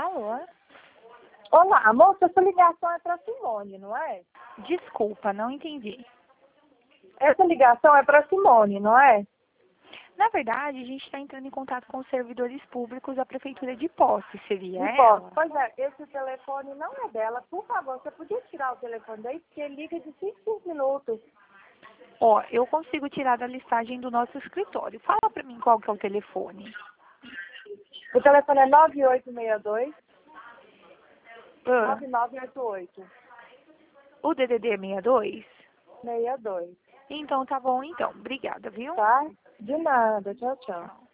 Alô? Olá, moça, essa ligação é para Simone, não é? Desculpa, não entendi. Essa ligação é para Simone, não é? Na verdade, a gente está entrando em contato com os servidores públicos da Prefeitura de Posse, seria Não posso. ela? Pois é, esse telefone não é dela. Por favor, você podia tirar o telefone daí, porque ele liga de 5 em 5 minutos. Ó, eu consigo tirar da listagem do nosso escritório. Fala pra mim qual que é o telefone. O telefone é 9862 Ah, 9988 o DDD é 62? 62. Então tá bom, então. Obrigada, viu? Tá? De nada. Tchau, tchau.